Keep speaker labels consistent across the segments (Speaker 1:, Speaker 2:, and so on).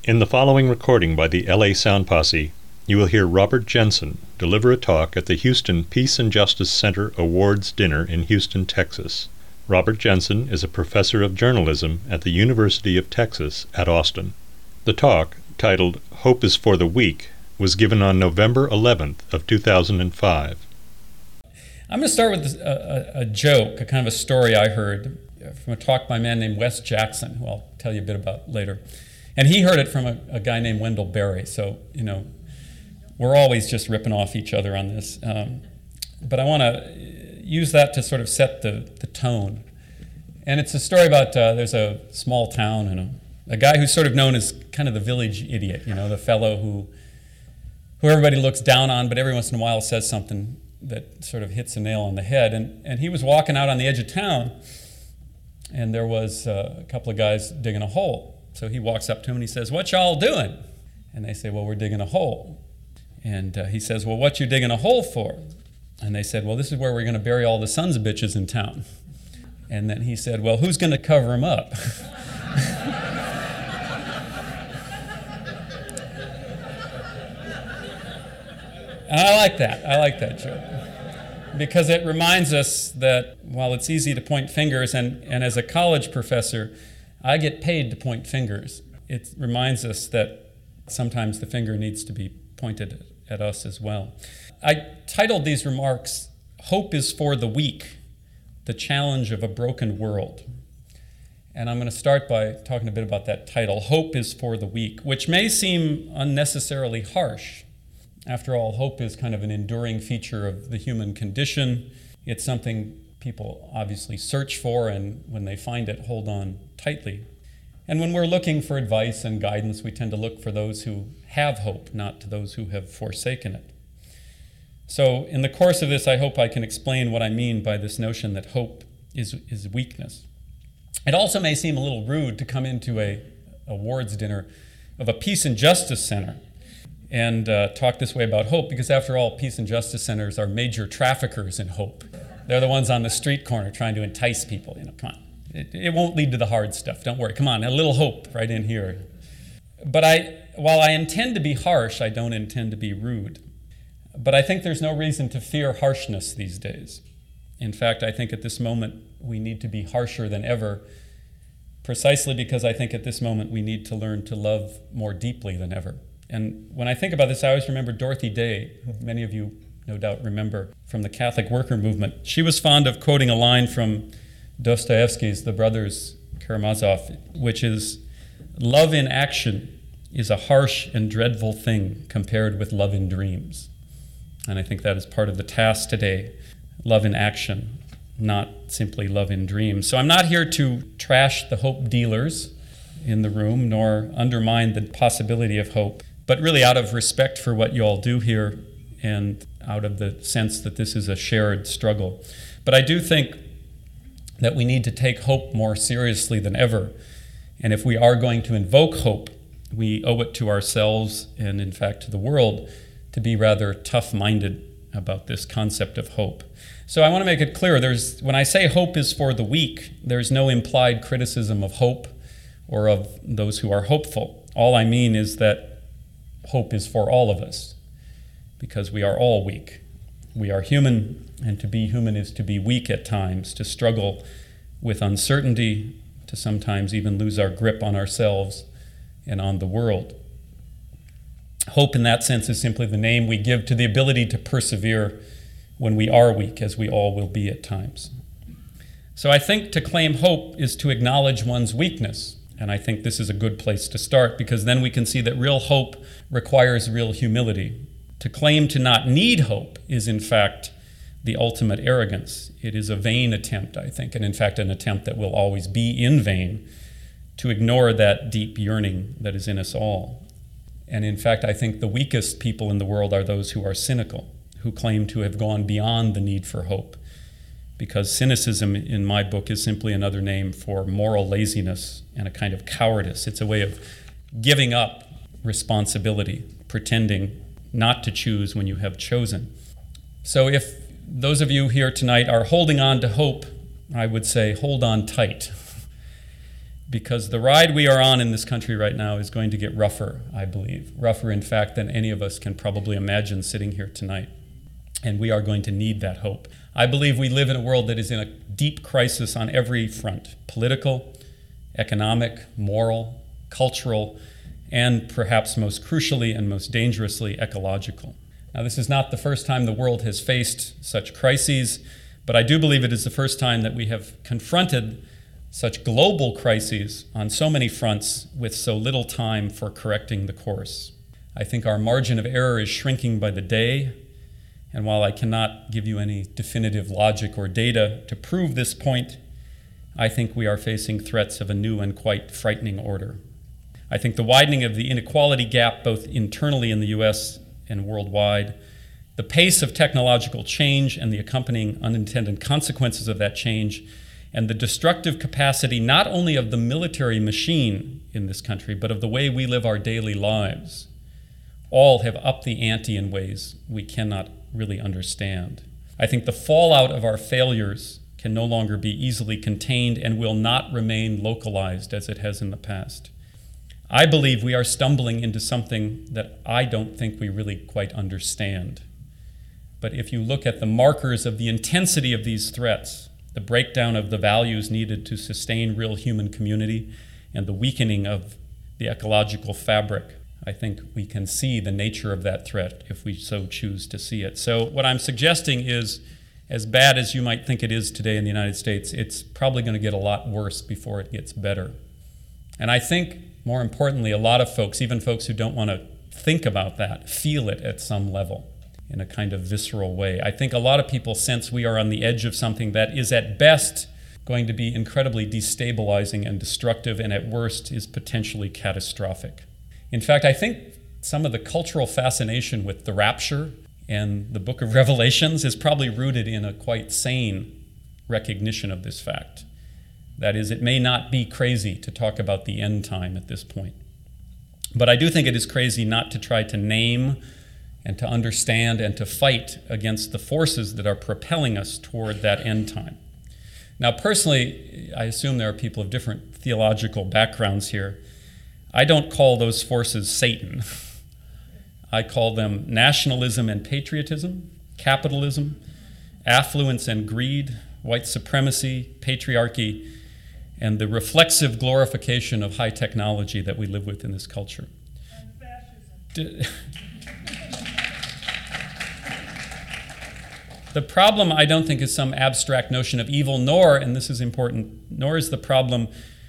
Speaker 1: In the following recording by the LA Sound Posse, you will hear Robert Jensen deliver a talk at the Houston Peace and Justice Center Awards Dinner in Houston, Texas. Robert Jensen is a professor of journalism at the University of Texas at Austin. The talk, titled Hope is for the Weak, was given on November 11th of 2005.
Speaker 2: I'm going to start with a joke, a kind of a story I heard from a talk by a man named Wes Jackson, who I'll tell you a bit about later. And he heard it from a guy named Wendell Berry. So, we're always just ripping off each other on this. But I want to use that to sort of set the tone. And it's a story about there's a small town and a guy who's sort of known as kind of the village idiot, the fellow who everybody looks down on, but every once in a while says something that sort of hits a nail on the head. And he was walking out on the edge of town, and there was a couple of guys digging a hole. So he walks up to him and he says, "What y'all doing?" And they say, "Well, we're digging a hole." And he says, "Well, what you digging a hole for?" And they said, "Well, this is where we're going to bury all the sons of bitches in town." And then he said, "Well, who's going to cover them up?" And I like that joke. Because it reminds us that while it's easy to point fingers, and as a college professor, I get paid to point fingers, it reminds us that sometimes the finger needs to be pointed at us as well. I titled these remarks, "Hope is for the Weak, the Challenge of a Broken World." And I'm going to start by talking a bit about that title, Hope is for the Weak, which may seem unnecessarily harsh. After all, hope is kind of an enduring feature of the human condition. It's something people obviously search for, and when they find it, hold on tightly. And when we're looking for advice and guidance, we tend to look for those who have hope, not to those who have forsaken it. So in the course of this, I hope I can explain what I mean by this notion that hope is weakness. It also may seem a little rude to come into a awards dinner of a Peace and Justice Center and talk this way about hope, because after all, Peace and Justice Centers are major traffickers in hope. They're the ones on the street corner trying to entice people. Come on. It won't lead to the hard stuff. Don't worry. Come on, a little hope right in here. But while I intend to be harsh, I don't intend to be rude. But I think there's no reason to fear harshness these days. In fact, I think at this moment we need to be harsher than ever, precisely because I think at this moment we need to learn to love more deeply than ever. And when I think about this, I always remember Dorothy Day, who many of you no doubt remember from the Catholic worker movement. She was fond of quoting a line from Dostoevsky's The Brothers Karamazov, which is, "Love in action is a harsh and dreadful thing compared with love in dreams." And I think that is part of the task today, love in action, not simply love in dreams. So I'm not here to trash the hope dealers in the room, nor undermine the possibility of hope, but really out of respect for what you all do here and out of the sense that this is a shared struggle. But I do think that we need to take hope more seriously than ever. And if we are going to invoke hope, we owe it to ourselves and, in fact, to the world to be rather tough-minded about this concept of hope. So I want to make it clear, when I say hope is for the weak, there's no implied criticism of hope or of those who are hopeful. All I mean is that hope is for all of us, because we are all weak. We are human, and to be human is to be weak at times, to struggle with uncertainty, to sometimes even lose our grip on ourselves and on the world. Hope in that sense is simply the name we give to the ability to persevere when we are weak, as we all will be at times. So I think to claim hope is to acknowledge one's weakness, and I think this is a good place to start, because then we can see that real hope requires real humility. To claim to not need hope is, in fact, the ultimate arrogance. It is a vain attempt, I think, and in fact an attempt that will always be in vain, to ignore that deep yearning that is in us all. And in fact, I think the weakest people in the world are those who are cynical, who claim to have gone beyond the need for hope, because cynicism, in my book, is simply another name for moral laziness and a kind of cowardice. It's a way of giving up responsibility, pretending not to choose when you have chosen. So if those of you here tonight are holding on to hope, I would say hold on tight, because the ride we are on in this country right now is going to get rougher, I believe. Rougher, in fact, than any of us can probably imagine sitting here tonight. And we are going to need that hope. I believe we live in a world that is in a deep crisis on every front: political, economic, moral, cultural, and perhaps most crucially and most dangerously, ecological. Now, this is not the first time the world has faced such crises, but I do believe it is the first time that we have confronted such global crises on so many fronts with so little time for correcting the course. I think our margin of error is shrinking by the day, and while I cannot give you any definitive logic or data to prove this point, I think we are facing threats of a new and quite frightening order. I think the widening of the inequality gap, both internally in the US and worldwide, the pace of technological change and the accompanying unintended consequences of that change, and the destructive capacity not only of the military machine in this country, but of the way we live our daily lives, all have upped the ante in ways we cannot really understand. I think the fallout of our failures can no longer be easily contained and will not remain localized as it has in the past. I believe we are stumbling into something that I don't think we really quite understand. But if you look at the markers of the intensity of these threats, the breakdown of the values needed to sustain real human community, and the weakening of the ecological fabric, I think we can see the nature of that threat if we so choose to see it. So what I'm suggesting is, as bad as you might think it is today in the United States, it's probably going to get a lot worse before it gets better. And I think, more importantly, a lot of folks, even folks who don't want to think about that, feel it at some level in a kind of visceral way. I think a lot of people sense we are on the edge of something that is at best going to be incredibly destabilizing and destructive, and at worst is potentially catastrophic. In fact, I think some of the cultural fascination with the rapture and the book of Revelations is probably rooted in a quite sane recognition of this fact. That is, it may not be crazy to talk about the end time at this point. But I do think it is crazy not to try to name and to understand and to fight against the forces that are propelling us toward that end time. Now, personally, I assume there are people of different theological backgrounds here. I don't call those forces Satan. I call them nationalism and patriotism, capitalism, affluence and greed, white supremacy, patriarchy, and the reflexive glorification of high technology that we live with in this culture. And fascism. The problem, I don't think, is some abstract notion of evil, nor, and this is important, nor is the problem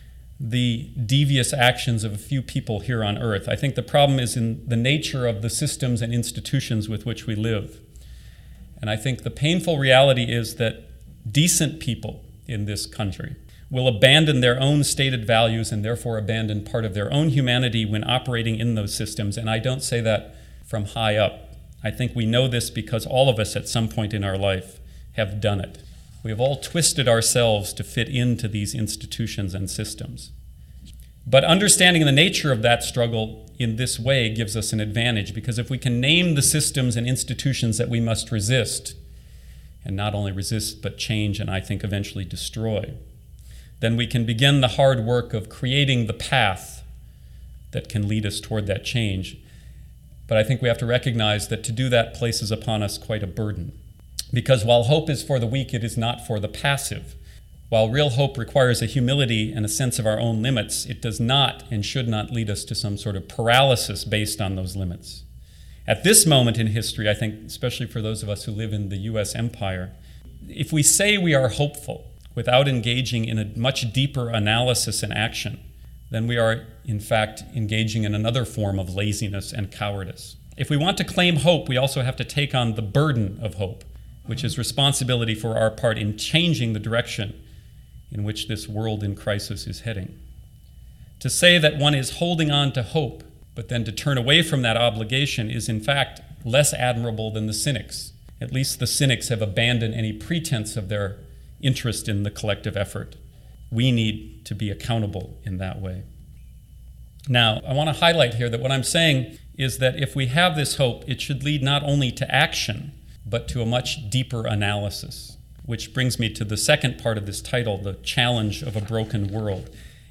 Speaker 2: the devious actions of a few people here on earth. I think the problem is in the nature of the systems and institutions with which we live. And I think the painful reality is that decent people in this country will abandon their own stated values and therefore abandon part of their own humanity when operating in those systems. And I don't say that from high up. I think we know this because all of us at some point in our life have done it. We have all twisted ourselves to fit into these institutions and systems. But understanding the nature of that struggle in this way gives us an advantage, because if we can name the systems and institutions that we must resist, and not only resist but change and I think eventually destroy, then we can begin the hard work of creating the path that can lead us toward that change. But I think we have to recognize that to do that places upon us quite a burden. Because while hope is for the weak, it is not for the passive. While real hope requires a humility and a sense of our own limits, it does not and should not lead us to some sort of paralysis based on those limits. At this moment in history, I think, especially for those of us who live in the US empire, if we say we are hopeful without engaging in a much deeper analysis and action, then we are, in fact, engaging in another form of laziness and cowardice. If we want to claim hope, we also have to take on the burden of hope, which is responsibility for our part in changing the direction in which this world in crisis is heading. To say that one is holding on to hope, but then to turn away from that obligation is, in fact, less admirable than the cynics. At least the cynics have abandoned any pretense of their interest in the collective effort. We need to be accountable in that way. Now, I want to highlight here that what I'm saying is that if we have this hope, it should lead not only to action, but to a much deeper analysis, which brings me to the second part of this title, The Challenge of a Broken World.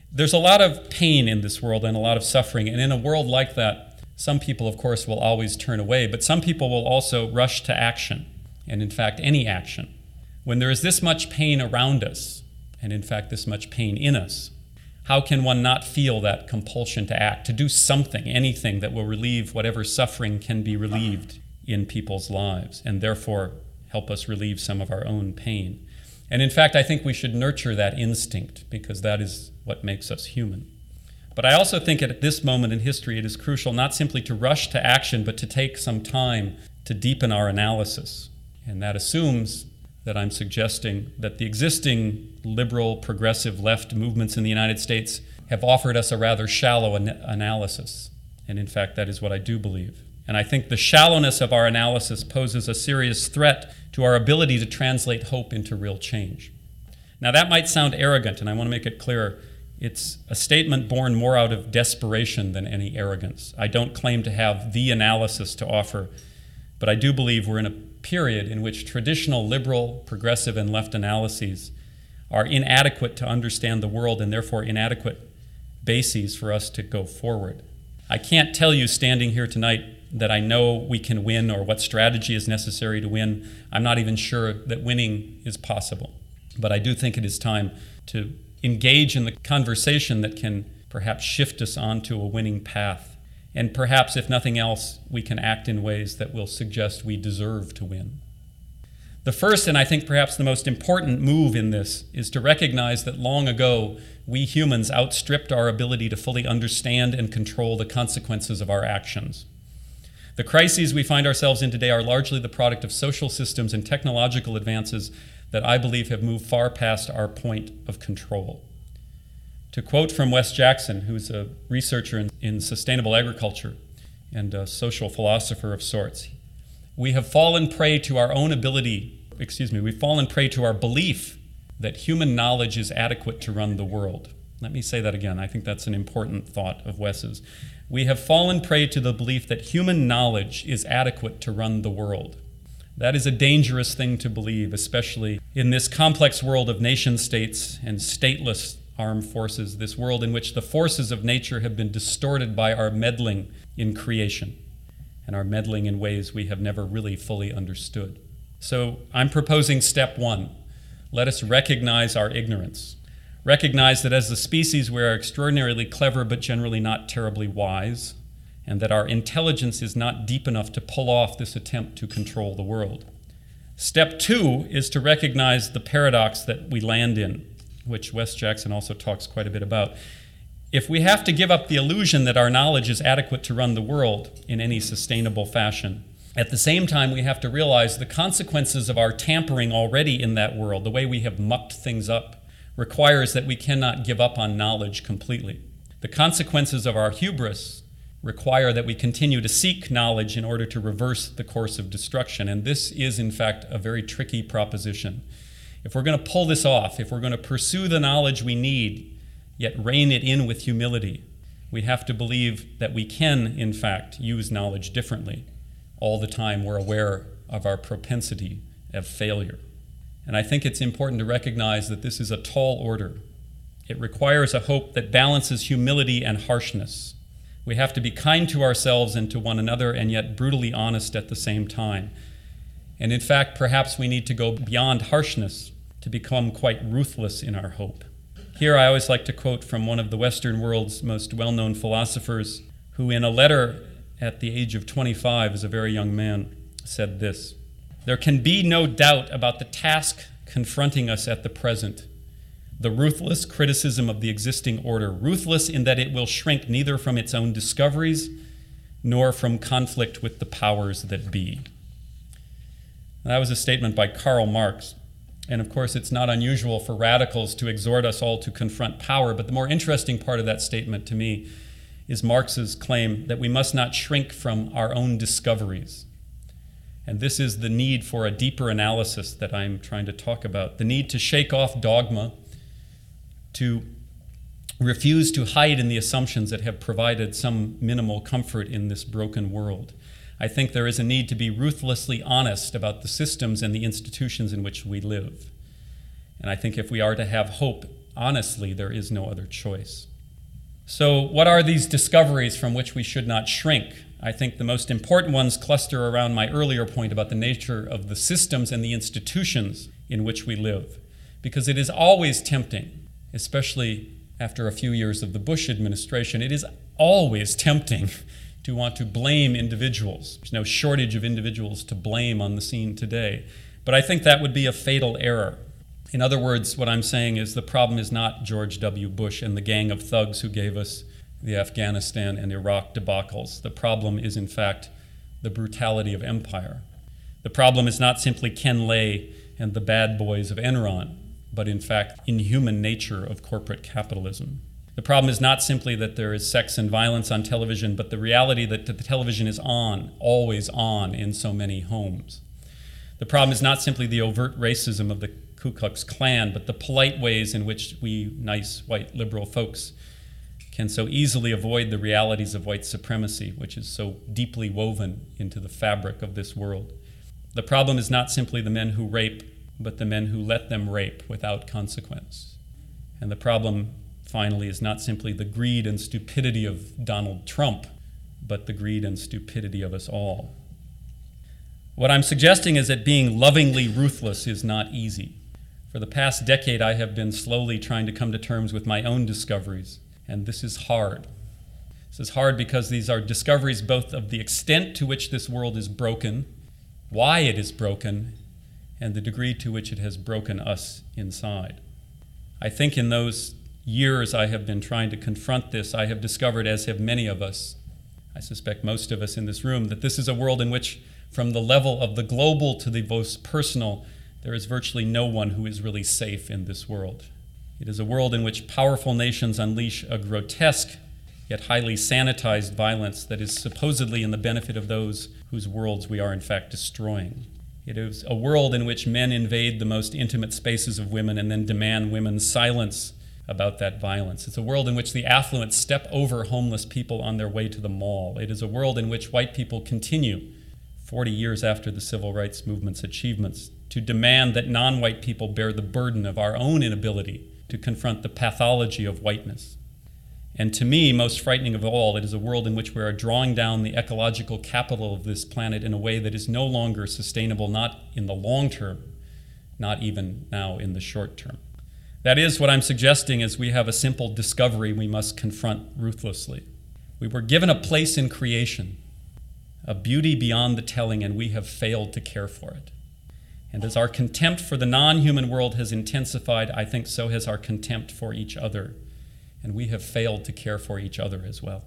Speaker 2: There's a lot of pain in this world and a lot of suffering, and in a world like that, some people, of course, will always turn away, but some people will also rush to action, and in fact, any action. When there is this much pain around us, and in fact, this much pain in us, how can one not feel that compulsion to act, to do something, anything that will relieve whatever suffering can be relieved in people's lives, and therefore help us relieve some of our own pain? And in fact, I think we should nurture that instinct, because that is what makes us human. But I also think at this moment in history, it is crucial not simply to rush to action, but to take some time to deepen our analysis. And that assumes that I'm suggesting that the existing liberal, progressive left movements in the United States have offered us a rather shallow analysis. And in fact, that is what I do believe. And I think the shallowness of our analysis poses a serious threat to our ability to translate hope into real change. Now, that might sound arrogant, and I want to make it clear. It's a statement born more out of desperation than any arrogance. I don't claim to have the analysis to offer, but I do believe we're in a period in which traditional liberal, progressive, and left analyses are inadequate to understand the world and therefore inadequate bases for us to go forward. I can't tell you standing here tonight that I know we can win or what strategy is necessary to win. I'm not even sure that winning is possible. But I do think it is time to engage in the conversation that can perhaps shift us onto a winning path. And perhaps, if nothing else, we can act in ways that will suggest we deserve to win. The first, and I think perhaps the most important move in this, is to recognize that long ago, we humans outstripped our ability to fully understand and control the consequences of our actions. The crises we find ourselves in today are largely the product of social systems and technological advances that I believe have moved far past our point of control. To quote from Wes Jackson, who's a researcher in sustainable agriculture and a social philosopher of sorts, we've fallen prey to our belief that human knowledge is adequate to run the world. Let me say that again. I think that's an important thought of Wes's. We have fallen prey to the belief that human knowledge is adequate to run the world. That is a dangerous thing to believe, especially in this complex world of nation states and stateless armed forces, this world in which the forces of nature have been distorted by our meddling in creation and our meddling in ways we have never really fully understood. So I'm proposing step one. Let us recognize our ignorance. Recognize that as a species we are extraordinarily clever but generally not terribly wise, and that our intelligence is not deep enough to pull off this attempt to control the world. Step two is to recognize the paradox that we land in, which Wes Jackson also talks quite a bit about. If we have to give up the illusion that our knowledge is adequate to run the world in any sustainable fashion, at the same time we have to realize the consequences of our tampering already in that world, the way we have mucked things up, requires that we cannot give up on knowledge completely. The consequences of our hubris require that we continue to seek knowledge in order to reverse the course of destruction. And this is, in fact, a very tricky proposition. If we're going to pull this off, if we're going to pursue the knowledge we need, yet rein it in with humility, we have to believe that we can, in fact, use knowledge differently. All the time we're aware of our propensity of failure. And I think it's important to recognize that this is a tall order. It requires a hope that balances humility and harshness. We have to be kind to ourselves and to one another, and yet brutally honest at the same time. And in fact, perhaps we need to go beyond harshness to become quite ruthless in our hope. Here I always like to quote from one of the Western world's most well-known philosophers, who in a letter at the age of 25 as a very young man said this: "There can be no doubt about the task confronting us at the present, the ruthless criticism of the existing order, ruthless in that it will shrink neither from its own discoveries nor from conflict with the powers that be." That was a statement by Karl Marx. And of course, it's not unusual for radicals to exhort us all to confront power, but the more interesting part of that statement to me is Marx's claim that we must not shrink from our own discoveries. And this is the need for a deeper analysis that I'm trying to talk about, the need to shake off dogma, to refuse to hide in the assumptions that have provided some minimal comfort in this broken world. I think there is a need to be ruthlessly honest about the systems and the institutions in which we live. And I think if we are to have hope, honestly, there is no other choice. So what are these discoveries from which we should not shrink? I think the most important ones cluster around my earlier point about the nature of the systems and the institutions in which we live. Because it is always tempting, especially after a few years of the Bush administration, it is always tempting to want to blame individuals. There's no shortage of individuals to blame on the scene today. But I think that would be a fatal error. In other words, what I'm saying is the problem is not George W. Bush and the gang of thugs who gave us the Afghanistan and Iraq debacles. The problem is, in fact, the brutality of empire. The problem is not simply Ken Lay and the bad boys of Enron, but in fact, inhuman nature of corporate capitalism. The problem is not simply that there is sex and violence on television, but the reality that the television is on, always on, in so many homes. The problem is not simply the overt racism of the Ku Klux Klan, but the polite ways in which we nice white liberal folks can so easily avoid the realities of white supremacy, which is so deeply woven into the fabric of this world. The problem is not simply the men who rape, but the men who let them rape without consequence. And the problem, finally, is not simply the greed and stupidity of Donald Trump, but the greed and stupidity of us all. What I'm suggesting is that being lovingly ruthless is not easy. For the past decade, I have been slowly trying to come to terms with my own discoveries, and this is hard. This is hard because these are discoveries both of the extent to which this world is broken, why it is broken, and the degree to which it has broken us inside. I think in those years I have been trying to confront this, I have discovered, as have many of us, I suspect most of us in this room, that this is a world in which, from the level of the global to the most personal, there is virtually no one who is really safe in this world. It is a world in which powerful nations unleash a grotesque yet highly sanitized violence that is supposedly in the benefit of those whose worlds we are in fact destroying. It is a world in which men invade the most intimate spaces of women and then demand women's silence about that violence. It's a world in which the affluent step over homeless people on their way to the mall. It is a world in which white people continue, 40 years after the civil rights movement's achievements, to demand that non-white people bear the burden of our own inability to confront the pathology of whiteness. And to me, most frightening of all, it is a world in which we are drawing down the ecological capital of this planet in a way that is no longer sustainable, not in the long term, not even now in the short term. That is, what I'm suggesting is we have a simple discovery we must confront ruthlessly. We were given a place in creation, a beauty beyond the telling, and we have failed to care for it. And as our contempt for the non-human world has intensified, I think so has our contempt for each other. And we have failed to care for each other as well.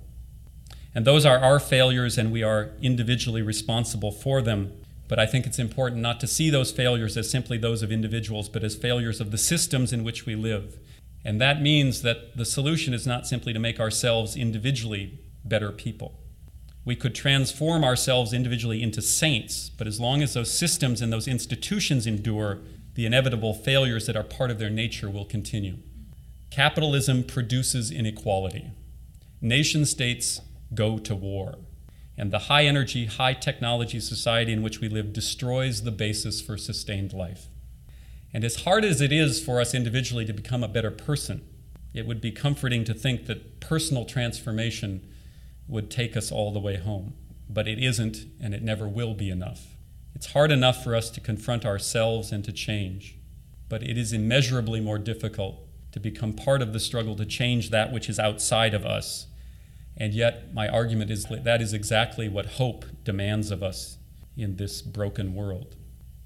Speaker 2: And those are our failures, and we are individually responsible for them. But I think it's important not to see those failures as simply those of individuals, but as failures of the systems in which we live. And that means that the solution is not simply to make ourselves individually better people. We could transform ourselves individually into saints, but as long as those systems and those institutions endure, the inevitable failures that are part of their nature will continue. Capitalism produces inequality. Nation states go to war. And the high-energy, high-technology society in which we live destroys the basis for sustained life. And as hard as it is for us individually to become a better person, it would be comforting to think that personal transformation would take us all the way home. But it isn't, and it never will be enough. It's hard enough for us to confront ourselves and to change, but it is immeasurably more difficult to become part of the struggle to change that which is outside of us. And yet, my argument is that is exactly what hope demands of us in this broken world.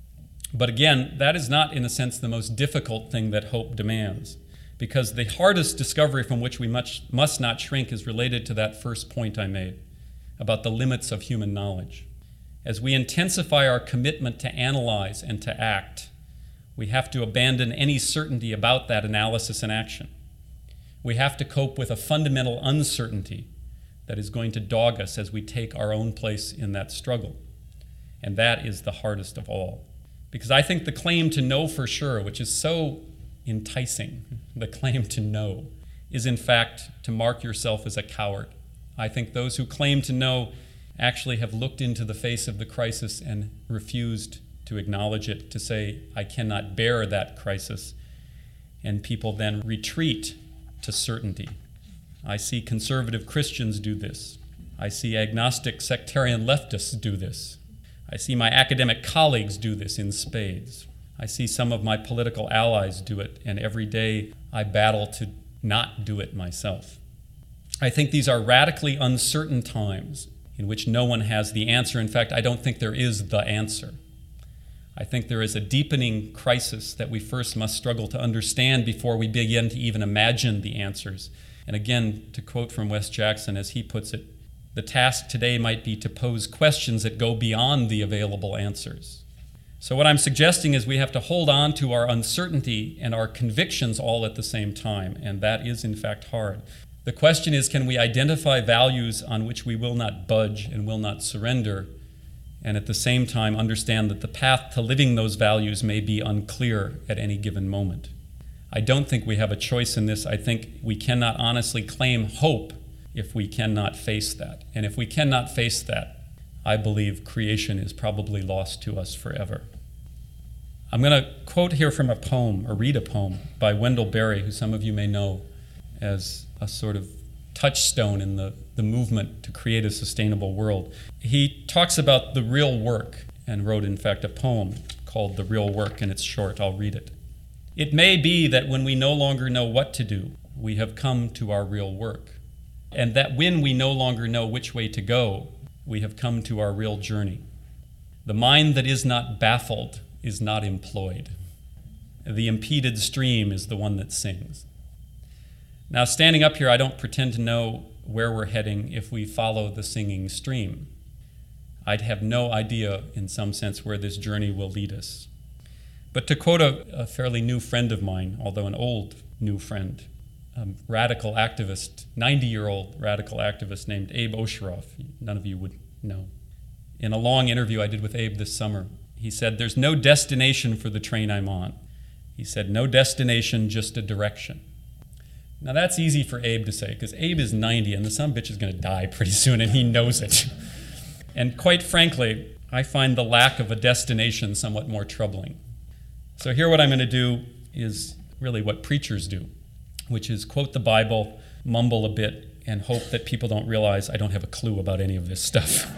Speaker 2: But again, that is not, in a sense, the most difficult thing that hope demands, because the hardest discovery from which we must not shrink is related to that first point I made about the limits of human knowledge. As we intensify our commitment to analyze and to act, we have to abandon any certainty about that analysis and action. We have to cope with a fundamental uncertainty that is going to dog us as we take our own place in that struggle. And that is the hardest of all. Because I think the claim to know for sure, which is so enticing, the claim to know, is in fact to mark yourself as a coward. I think those who claim to know actually have looked into the face of the crisis and refused to acknowledge it, to say, I cannot bear that crisis. and people then retreat to certainty. I see conservative Christians do this. I see agnostic sectarian leftists do this. I see my academic colleagues do this in spades. I see some of my political allies do it, and every day I battle to not do it myself. I think these are radically uncertain times in which no one has the answer. In fact, I don't think there is the answer. I think there is a deepening crisis that we first must struggle to understand before we begin to even imagine the answers. And again, to quote from Wes Jackson, as he puts it, the task today might be to pose questions that go beyond the available answers. So what I'm suggesting is we have to hold on to our uncertainty and our convictions all at the same time, and that is in fact hard. The question is, can we identify values on which we will not budge and will not surrender, and at the same time understand that the path to living those values may be unclear at any given moment? I don't think we have a choice in this. I think we cannot honestly claim hope if we cannot face that. And if we cannot face that, I believe creation is probably lost to us forever. I'm going to quote here from a poem, or read a poem, by Wendell Berry, who some of you may know as a sort of touchstone in the movement to create a sustainable world. He talks about the real work and wrote, in fact, a poem called The Real Work, and it's short. I'll read it. It may be that when we no longer know what to do, we have come to our real work, and that when we no longer know which way to go, we have come to our real journey. The mind that is not baffled is not employed. The impeded stream is the one that sings. Now, standing up here, I don't pretend to know where we're heading if we follow the singing stream. I'd have no idea, in some sense, where this journey will lead us. But to quote a fairly new friend of mine, although an old new friend, a radical activist, 90-year-old radical activist named Abe Osheroff, none of you would know. In a long interview I did with Abe this summer, he said, "There's no destination for the train I'm on." He said, "No destination, just a direction." Now that's easy for Abe to say, because Abe is 90 and the sumbitch is going to die pretty soon, and he knows it. And quite frankly, I find the lack of a destination somewhat more troubling. So here what I'm going to do is really what preachers do, which is quote the Bible, mumble a bit, and hope that people don't realize I don't have a clue about any of this stuff.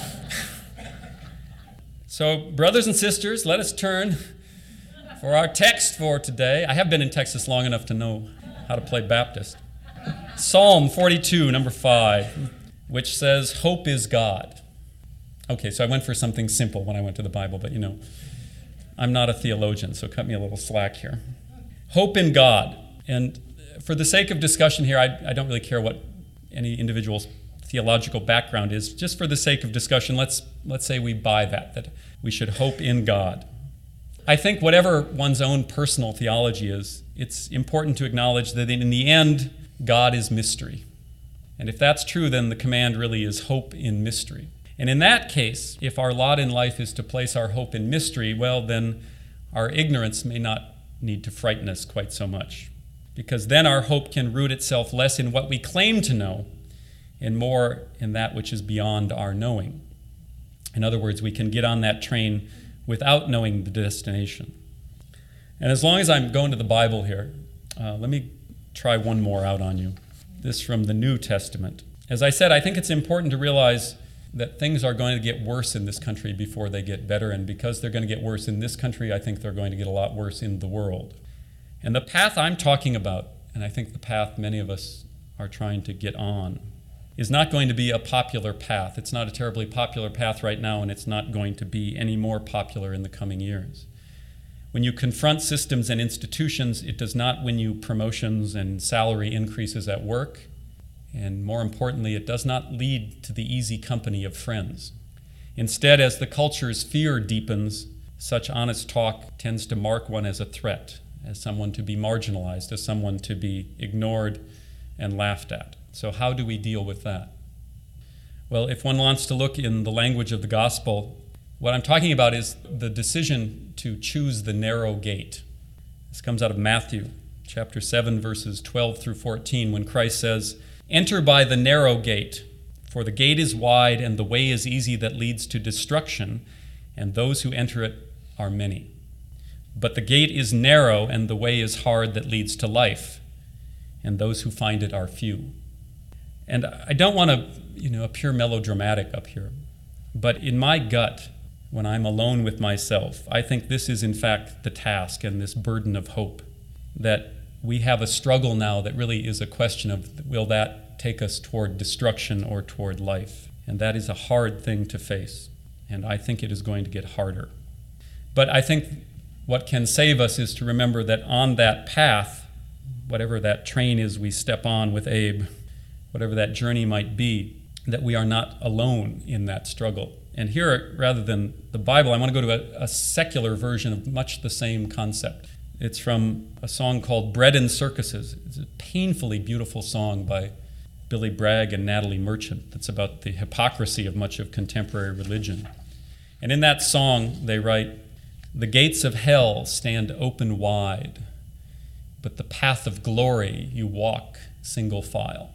Speaker 2: So, brothers and sisters, let us turn for our text for today. I have been in Texas long enough to know how to play Baptist. Psalm 42, number 5, which says, "Hope is God." Okay, so I went for something simple when I went to the Bible, but I'm not a theologian, so cut me a little slack here. Hope in God. And for the sake of discussion here, I don't really care what any individual's theological background is. Just for the sake of discussion, let's say we buy that we should hope in God. I think whatever one's own personal theology is, it's important to acknowledge that in the end, God is mystery. And if that's true, then the command really is hope in mystery. And in that case, if our lot in life is to place our hope in mystery, well, then our ignorance may not need to frighten us quite so much, because then our hope can root itself less in what we claim to know and more in that which is beyond our knowing. In other words, we can get on that train without knowing the destination. And as long as I'm going to the Bible here, let me try one more out on you. This from the New Testament. As I said, I think it's important to realize that things are going to get worse in this country before they get better, and because they're going to get worse in this country, I think they're going to get a lot worse in the world. And the path I'm talking about, and I think the path many of us are trying to get on, is not going to be a popular path. It's not a terribly popular path right now, and it's not going to be any more popular in the coming years. When you confront systems and institutions, it does not win you promotions and salary increases at work, and more importantly, it does not lead to the easy company of friends. Instead, as the culture's fear deepens, such honest talk tends to mark one as a threat, as someone to be marginalized, as someone to be ignored and laughed at. So how do we deal with that? Well, if one wants to look in the language of the gospel, what I'm talking about is the decision to choose the narrow gate. This comes out of Matthew chapter 7, verses 12 through 14, when Christ says, "Enter by the narrow gate, for the gate is wide and the way is easy that leads to destruction, and those who enter it are many. But the gate is narrow and the way is hard that leads to life, and those who find it are few. And I don't want to, appear melodramatic up here, but in my gut, when I'm alone with myself, I think this is in fact the task and this burden of hope, that we have a struggle now that really is a question of, will that take us toward destruction or toward life? And that is a hard thing to face, and I think it is going to get harder. But I think what can save us is to remember that on that path, whatever that train is we step on with Abe, whatever that journey might be, that we are not alone in that struggle. And here, rather than the Bible, I want to go to a secular version of much the same concept. It's from a song called Bread and Circuses. It's a painfully beautiful song by Billy Bragg and Natalie Merchant that's about the hypocrisy of much of contemporary religion. And in that song, they write, "The gates of hell stand open wide, but the path of glory you walk single file."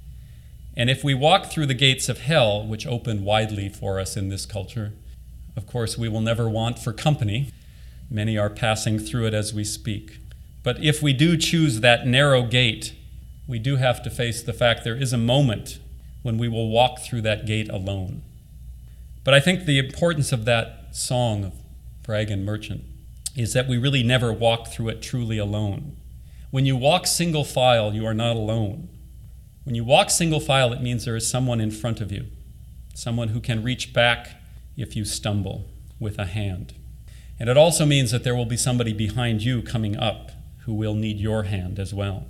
Speaker 2: And if we walk through the gates of hell, which open widely for us in this culture, of course, we will never want for company. Many are passing through it as we speak. But if we do choose that narrow gate, we do have to face the fact there is a moment when we will walk through that gate alone. But I think the importance of that song of Bragg and Merchant is that we really never walk through it truly alone. When you walk single file, you are not alone. When you walk single file, it means there is someone in front of you, someone who can reach back if you stumble with a hand. And it also means that there will be somebody behind you coming up who will need your hand as well.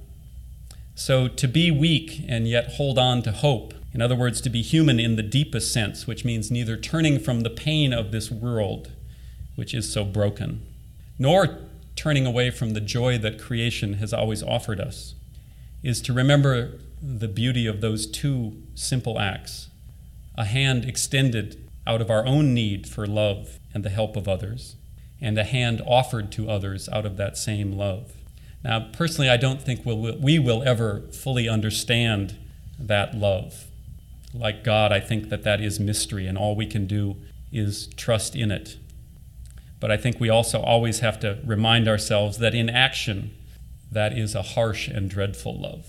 Speaker 2: So to be weak and yet hold on to hope, in other words, to be human in the deepest sense, which means neither turning from the pain of this world, which is so broken, nor turning away from the joy that creation has always offered us, is to remember the beauty of those two simple acts: a hand extended out of our own need for love and the help of others, and a hand offered to others out of that same love. Now, personally, I don't think we will ever fully understand that love. Like God, I think that is mystery, and all we can do is trust in it. But I think we also always have to remind ourselves that in action, that is a harsh and dreadful love.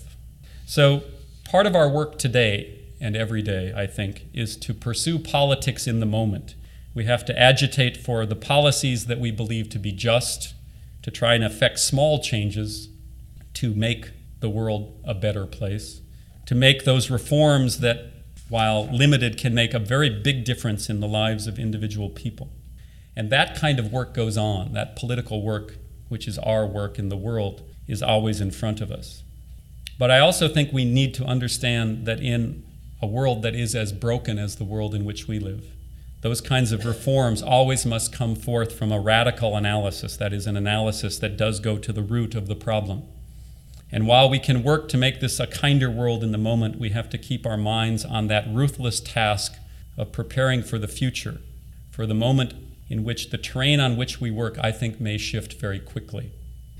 Speaker 2: So part of our work today and every day, I think, is to pursue politics in the moment. We have to agitate for the policies that we believe to be just, to try and affect small changes to make the world a better place, to make those reforms that, while limited, can make a very big difference in the lives of individual people. And that kind of work goes on. That political work, which is our work in the world, is always in front of us. But I also think we need to understand that in a world that is as broken as the world in which we live, those kinds of reforms always must come forth from a radical analysis, that is, an analysis that does go to the root of the problem. And while we can work to make this a kinder world in the moment, we have to keep our minds on that ruthless task of preparing for the future, for the moment in which the terrain on which we work, I think, may shift very quickly.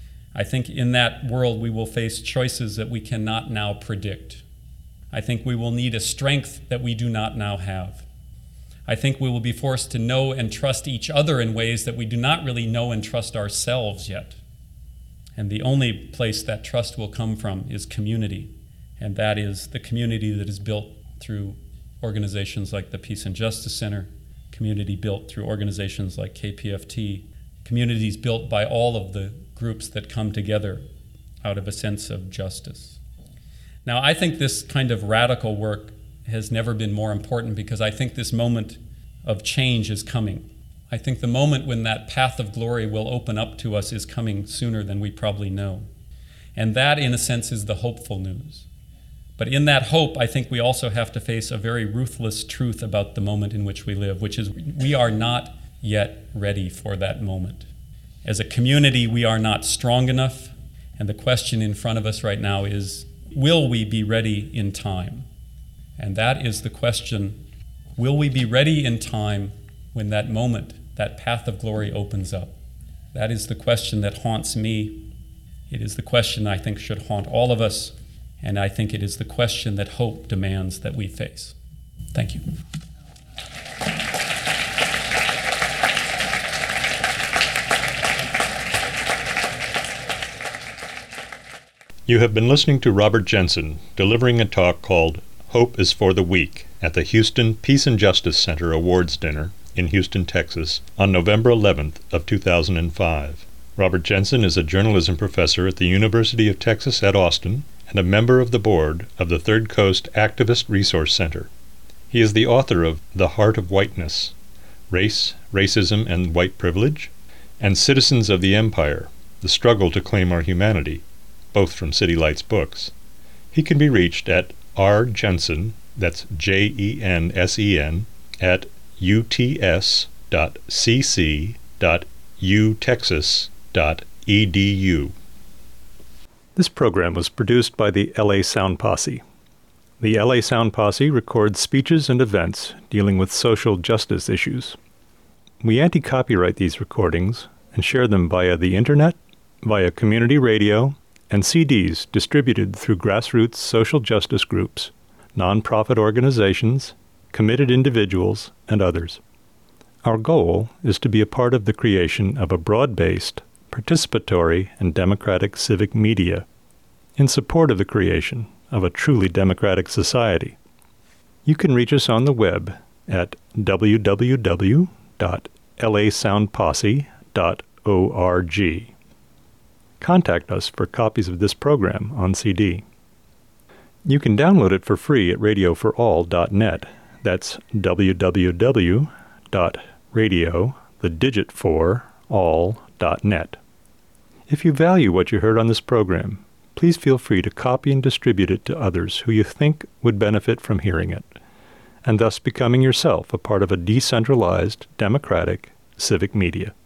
Speaker 2: I think in that world we will face choices that we cannot now predict. I think we will need a strength that we do not now have. I think we will be forced to know and trust each other in ways that we do not really know and trust ourselves yet. And the only place that trust will come from is community. And that is the community that is built through organizations like the Peace and Justice Center, community built through organizations like KPFT, communities built by all of the groups that come together out of a sense of justice. Now, I think this kind of radical work has never been more important because I think this moment of change is coming. I think the moment when that path of glory will open up to us is coming sooner than we probably know. And that, in a sense, is the hopeful news. But in that hope, I think we also have to face a very ruthless truth about the moment in which we live, which is we are not yet ready for that moment. As a community, we are not strong enough, and the question in front of us right now is, will we be ready in time? And that is the question, will we be ready in time when that moment, that path of glory opens up? That is the question that haunts me. It is the question I think should haunt all of us, and I think it is the question that hope demands that we face. Thank you.
Speaker 1: You have been listening to Robert Jensen delivering a talk called Hope is for the Weak at the Houston Peace and Justice Center Awards Dinner in Houston, Texas on November 11th of 2005. Robert Jensen is a journalism professor at the University of Texas at Austin and a member of the board of the Third Coast Activist Resource Center. He is the author of The Heart of Whiteness, Race, Racism, and White Privilege, and Citizens of the Empire, The Struggle to Claim Our Humanity, both from City Lights Books. He can be reached at rjensen, that's Jensen, at uts.cc.utexas.edu. This program was produced by the LA Sound Posse. The LA Sound Posse records speeches and events dealing with social justice issues. We anti-copyright these recordings and share them via the internet, via community radio, and CDs distributed through grassroots social justice groups, nonprofit organizations, committed individuals, and others. Our goal is to be a part of the creation of a broad-based, participatory, and democratic civic media in support of the creation of a truly democratic society. You can reach us on the web at www.lasoundposse.org. Contact us for copies of this program on CD. You can download it for free at radioforall.net. That's www.radio4all.net. If you value what you heard on this program, please feel free to copy and distribute it to others who you think would benefit from hearing it, and thus becoming yourself a part of a decentralized, democratic civic media.